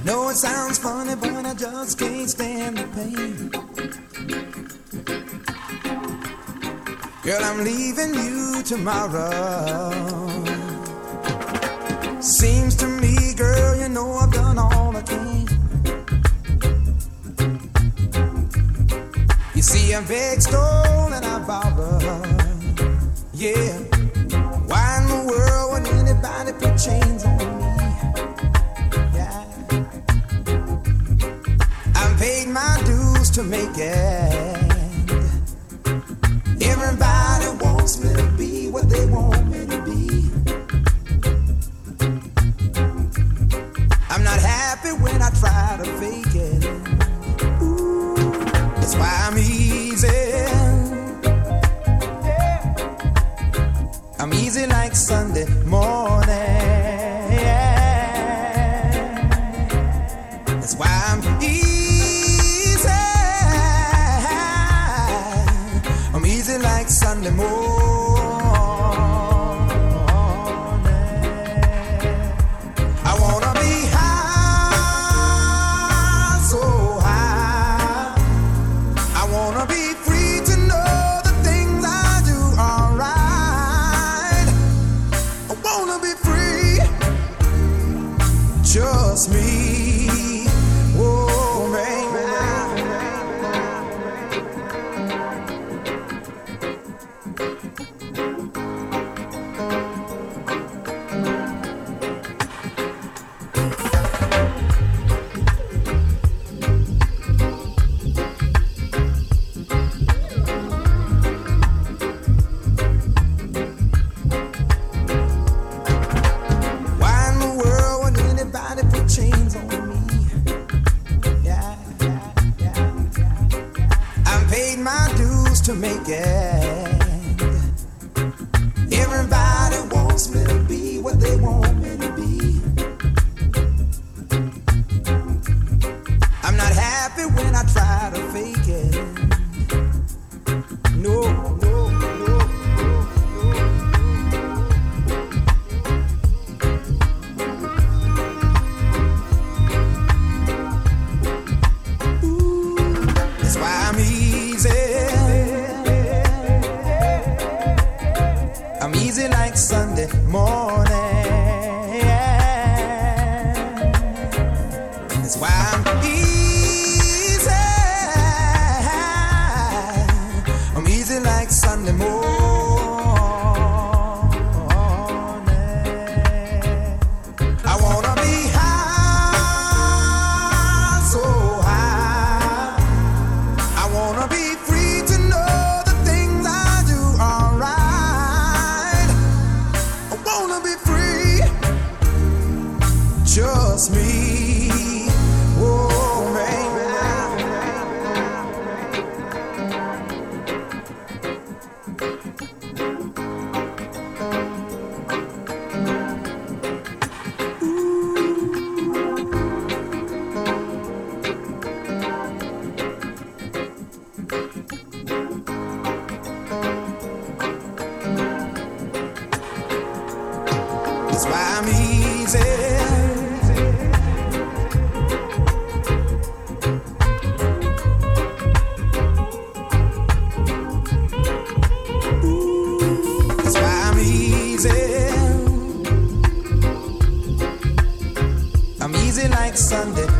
Know it sounds funny, but I just can't stand the pain. Girl, I'm leaving you tomorrow. Seems to me, girl, you know I've done all I can. You see, I beg, stole, and I borrow. Yeah. Why in the world would anybody put chains on me? Yeah. I paid my dues to make it. Everybody wants me to be what they want me to be. I'm not happy when I try to fake it. Ooh, that's why I'm easy. Yeah. I'm easy like Sunday morning. That's why I'm easy. I'm easy like Sunday morning. I wanna be high, so high. I wanna be free to know the things I do are right. I wanna be free, just me. Whoa, baby. Chains on me. Yeah, yeah, yeah, yeah. I paid my dues to make it. Everybody wants me to be what they want me to be. I'm not happy when I try to fake it. No, no, no, no. I'm easy like Sunday morning. That's why I'm easy. I'm easy like Sunday morning. I wanna be high, so high. I wanna be free to know the things I do are right. I wanna be free, just me. Whoa, baby. That's why I'm easy. That's why I'm easy. I'm easy like Sunday